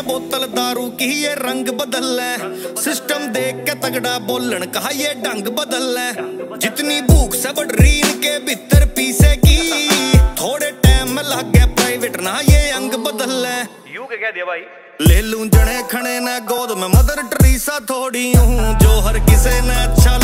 बोतल दारू की ये रंग बदल ले। सिस्टम देख के तगड़ा बोलन कहा ये ढंग बदल ले। जितनी भूख से बढ़ रही इनके भीतर पीसे की, थोड़े टाइम में लग गया प्राइवेट ना ये अंग बदल ले। यू क्या कह दिया भाई? ले लूं जने खने ना गोद में मदर टेरेसा थोड़ी हूँ, जो हर किसे ने अच्छा